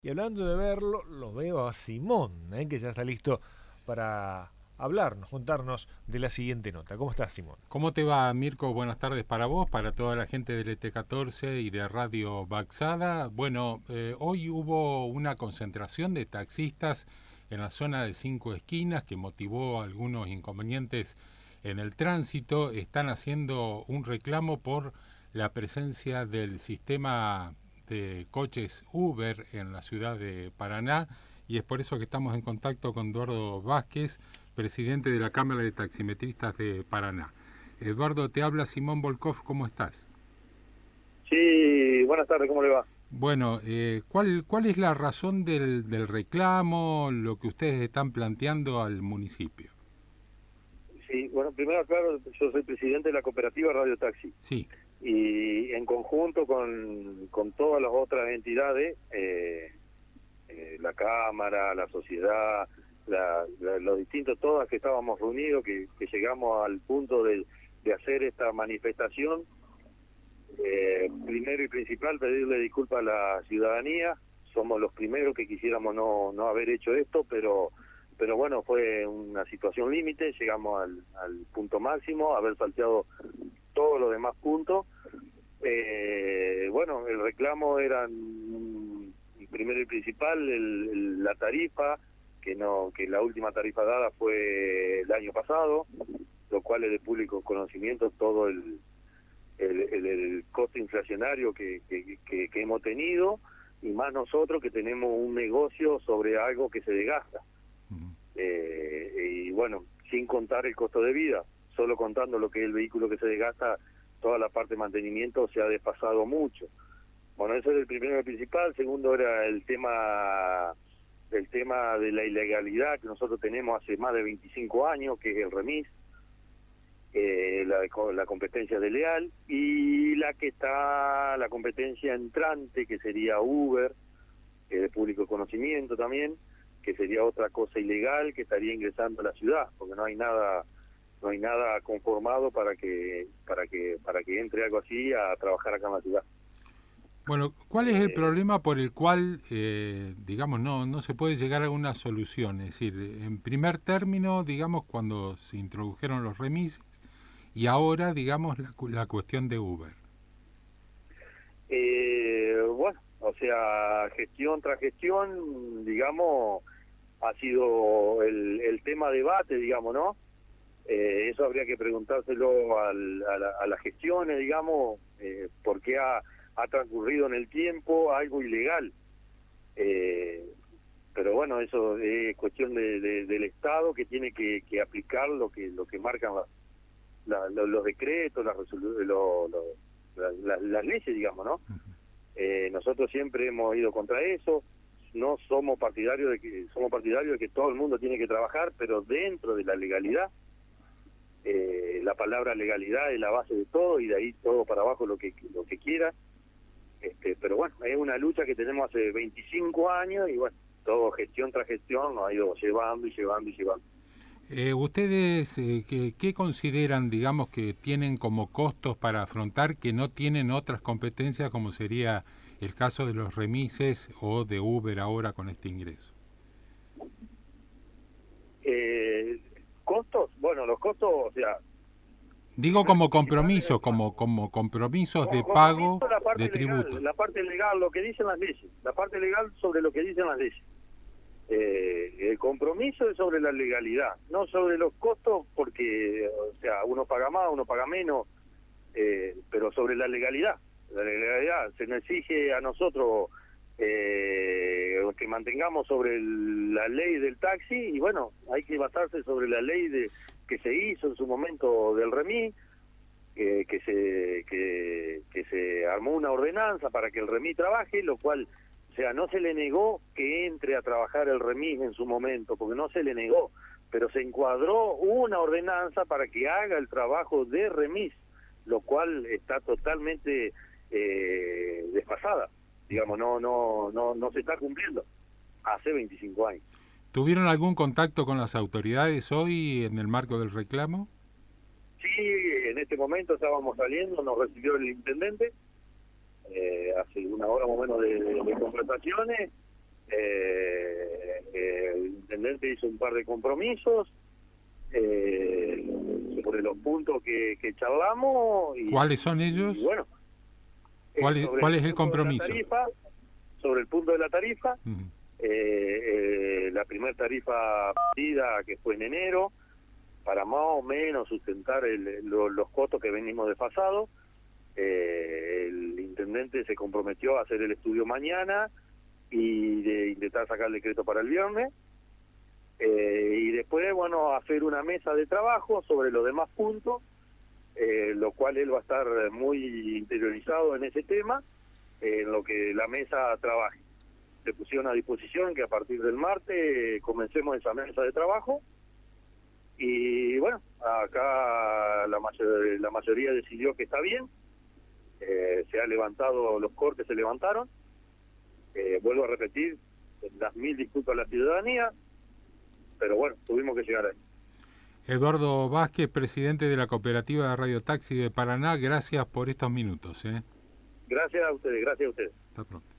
Y hablando de verlo, lo veo a Simón, que ya está listo para hablarnos, contarnos de la siguiente nota. ¿Cómo estás, Simón? ¿Cómo te va, Mirko? Buenas tardes para vos, para toda la gente del ET14 y de Radio Baxada. Bueno, hoy hubo una concentración de taxistas en la zona de Cinco Esquinas que motivó algunos inconvenientes en el tránsito. Están haciendo un reclamo por la presencia del sistema de coches Uber en la ciudad de Paraná, y es por eso que estamos en contacto con Eduardo Vázquez, presidente de la Cámara de Taximetristas de Paraná. Eduardo, te habla Simón Volkov, ¿cómo estás? Sí, buenas tardes, ¿cómo le va? Bueno, ¿cuál es la razón del reclamo, lo que ustedes están planteando al municipio? Sí, bueno, primero aclaro, yo soy presidente de la cooperativa Radio Taxi Sí. y en conjunto con todas las otras entidades, la Cámara, la sociedad, los distintos, todas que estábamos reunidos, que llegamos al punto de hacer esta manifestación. Primero y principal, pedirle disculpas a la ciudadanía. Somos los primeros que quisiéramos no haber hecho esto, pero bueno, fue una situación límite. Llegamos al punto máximo, haber salteado todos los demás puntos. Bueno, el reclamo era primero y principal la tarifa, que la última tarifa dada fue el año pasado, lo cual es de público conocimiento todo el costo inflacionario que hemos tenido, y más nosotros que tenemos un negocio sobre algo que se desgasta. Y bueno, sin contar el costo de vida, solo contando lo que es el vehículo que se desgasta, toda la parte de mantenimiento se ha desfasado mucho. Bueno, eso es el primero y principal. Segundo era el tema de la ilegalidad que nosotros tenemos hace más de 25 años, que es el remis, la competencia desleal, y la competencia entrante, que sería Uber, de público conocimiento también, que sería otra cosa ilegal que estaría ingresando a la ciudad, porque no hay nada conformado para que entre algo así a trabajar acá en la ciudad. Bueno, ¿cuál es el problema por el cual, digamos, no se puede llegar a una solución? Es decir, en primer término, digamos, cuando se introdujeron los remises, y ahora, digamos, la cuestión de Uber. Bueno, o sea, gestión tras gestión, digamos, ha sido el tema debate, digamos, ¿no? Eso habría que preguntárselo a las gestiones, digamos, por qué ha transcurrido en el tiempo algo ilegal. Pero bueno, eso es cuestión del Estado, que tiene que aplicar lo que marcan los decretos, las leyes, digamos, ¿no? Nosotros siempre hemos ido contra eso. No somos partidarios de que todo el mundo tiene que trabajar, pero dentro de la legalidad. La palabra legalidad es la base de todo, y de ahí todo para abajo lo que quiera. Pero bueno, es una lucha que tenemos hace 25 años, y bueno, todo gestión tras gestión nos ha ido llevando y llevando y llevando. ¿Ustedes qué consideran, digamos, que tienen como costos para afrontar que no tienen otras competencias, como sería el caso de los remises o de Uber ahora con este ingreso? ¿Costos? Bueno, los costos, o sea... Digo como compromiso, como compromisos de pago la parte de legal, tributo. la parte legal, lo que dicen las leyes, la parte legal sobre lo que dicen las leyes. El compromiso es sobre la legalidad, no sobre los costos, porque, o sea, uno paga más, uno paga menos, pero sobre la legalidad. La legalidad se nos exige a nosotros que mantengamos sobre la ley del taxi, y bueno, hay que basarse sobre la ley que se hizo en su momento del remis, que se armó una ordenanza para que el remis trabaje, lo cual, o sea, no se le negó que entre a trabajar el remis en su momento, porque no se le negó, pero se encuadró una ordenanza para que haga el trabajo de remis, lo cual está totalmente desfasada. Digamos, no se está cumpliendo hace 25 años. ¿Tuvieron algún contacto con las autoridades hoy en el marco del reclamo? Sí, en este momento estábamos saliendo, nos recibió el intendente, hace una hora más o menos de conversaciones, se hizo un par de compromisos sobre los puntos que charlamos. ¿Cuáles son ellos? Y bueno, ¿Cuál es el compromiso? Sobre el punto de la tarifa, Uh-huh. La primera tarifa pedida que fue en enero, para más o menos sustentar los costos que venimos desfasados. El intendente se comprometió a hacer el estudio mañana y de intentar sacar el decreto para el viernes. Y después, bueno, hacer una mesa de trabajo sobre los demás puntos, lo cual él va a estar muy interiorizado en ese tema, en lo que la mesa trabaje. Se pusieron a disposición que a partir del martes comencemos esa mesa de trabajo. Y bueno, acá la mayoría decidió que está bien. Se ha levantado, los cortes se levantaron. Vuelvo a repetir, las 1000 disculpas a la ciudadanía, pero bueno, tuvimos que llegar ahí. Eduardo Vázquez, presidente de la Cooperativa de Radio Taxi de Paraná, gracias por estos minutos. Gracias a ustedes, gracias a ustedes. Hasta pronto.